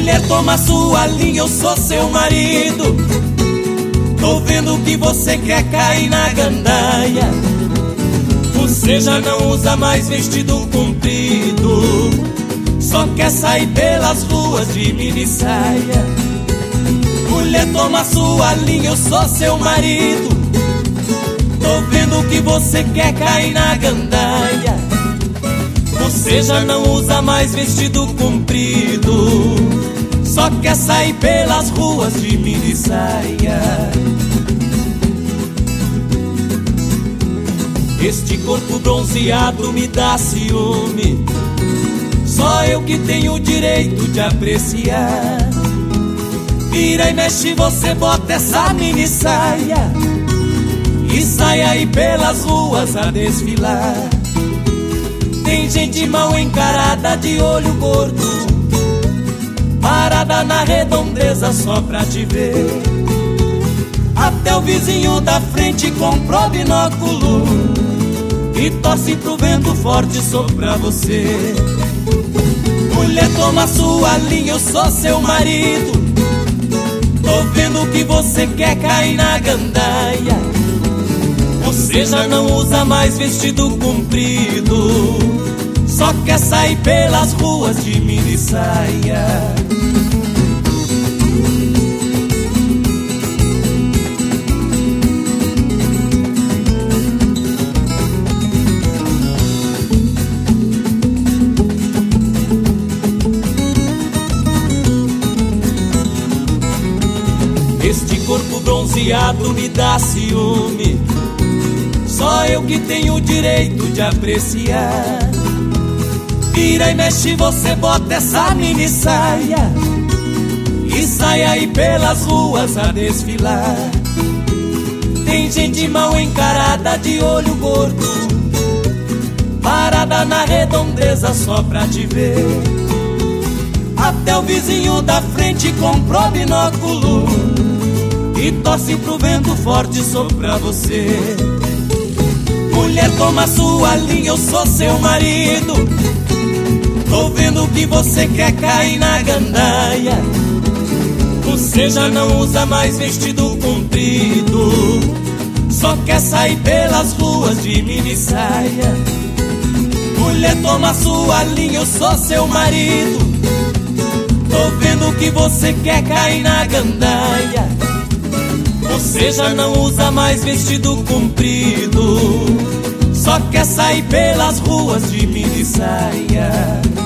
Mulher, toma sua linha, eu sou seu marido. Tô vendo que você quer cair na gandaia. Você já não usa mais vestido comprido, só quer sair pelas ruas de mini saia. Mulher, toma sua linha, eu sou seu marido. Tô vendo que você quer cair na gandaia. Você já não usa mais vestido comprido, só quer sair pelas ruas de mini saia. Este corpo bronzeado me dá ciúme, só eu que tenho o direito de apreciar. Vira e mexe, você bota essa mini saia e sai aí pelas ruas a desfilar. Tem gente mal encarada de olho gordo, parada na redondeza só pra te ver. Até o vizinho da frente comprou binóculo e torce pro vento forte soprar você. Mulher, toma sua linha, eu sou seu marido. Tô vendo que você quer cair na gandaia. Você já não usa mais vestido comprido, só quer sair pelas ruas de mini saia. Este corpo bronzeado me dá ciúme, só eu que tenho o direito de apreciar. Vira e mexe, você bota essa mini saia e sai aí pelas ruas a desfilar. Tem gente mal encarada de olho gordo, parada na redondeza só pra te ver. Até o vizinho da frente comprou binóculo e torce pro vento forte soprar você. Mulher, toma sua linha, eu sou seu marido. Tô vendo que você quer cair na gandaia. Você já não usa mais vestido comprido, só quer sair pelas ruas de mini saia. Mulher, toma sua linha, eu sou seu marido. Tô vendo que você quer cair na gandaia. Você já não usa mais vestido comprido, só quer sair pelas ruas de mini saia.